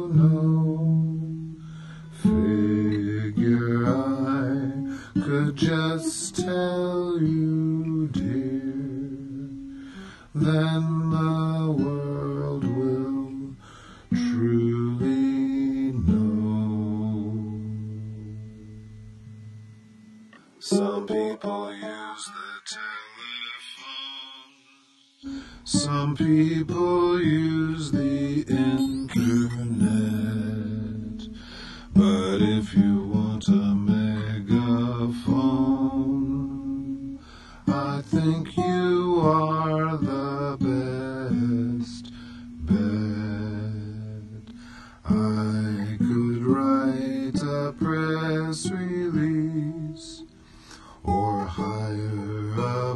know. Figure I could just tell you, dear, then the world will truly know. Some people use the telephone. Some people use the internet. But if you want a megaphone, I think you are the best bet. I could write a press release or hire a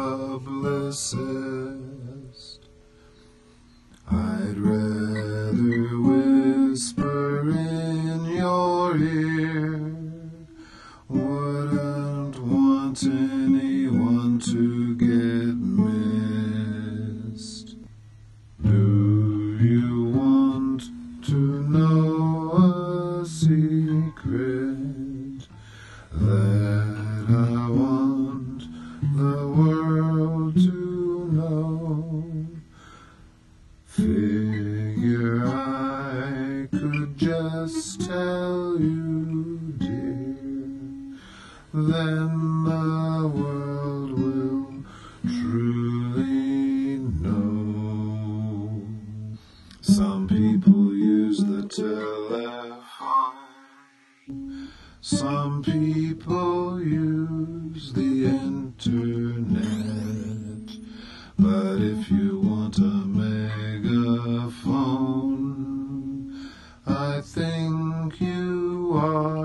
publicist. I'd rather whisper in your ear, wouldn't want anyone to get missed. Do you want to know a secret that I want the world to know? Figure I could just tell you, dear, then the world will truly know. Some people use the telephone. Some people use the internet. But if you want a megaphone, I think you are